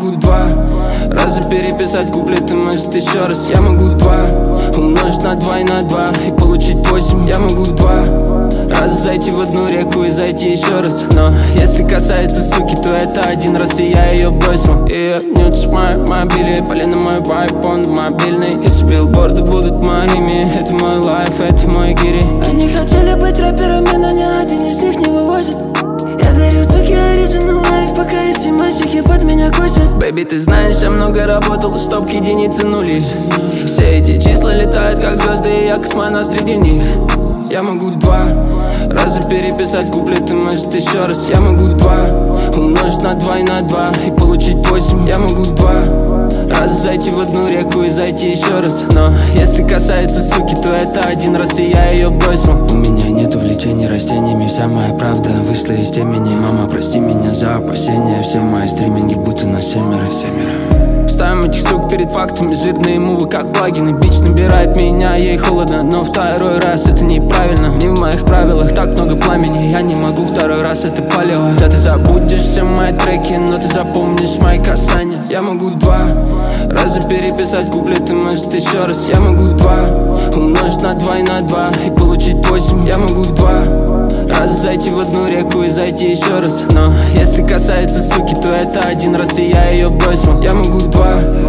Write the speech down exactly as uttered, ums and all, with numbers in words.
могу два раза переписать куплеты, может еще раз. Я могу два умножить на два и на два и получить восемь. Я могу два раза зайти в одну реку и зайти еще раз. Но если касается суки, то это один раз, и я ее бросил. И не утешь мои мобили, пали на мой вайп, он мобильный. Эти билборды будут моими, это мой лайф, это мой гири. Они хотели быть рэперами, но ни один из них не вывозит. Я дарю суки оригинал лайф, пока эти мальчики под меня косят. Бэйби, ты знаешь, я много работал, чтоб к единице нули. Все эти числа летают как звезды, и я космонавт среди них. Я могу два раза переписать куплеты, может еще раз. Я могу два умножить на два и на два и получить восемь. Я могу два раза зайти в одну реку и зайти еще раз. Но если касается суки, то это один раз, и я ее бросил. У меня нет увлечений растениями, вся моя правда вышла из темени. Мама, прости меня за опасения, все мои стриминги будто на семеро, семеро. Ставим этих сук перед фактами, жирные мувы как плагины. Бич набирает меня, ей холодно, но второй раз это неправильно. Не в моих правилах так много пламени, я не могу второй раз, это палево. Да ты забудешь все мои треки, но ты запомнишь мои касания. Я могу два раза переписать куплеты, может еще раз. Я могу два умножить на два и на два и получить восемь. Я могу два раза зайти в одну реку и зайти еще раз. Но если касается суки, то это один раз, и я ее бросил. Я могу два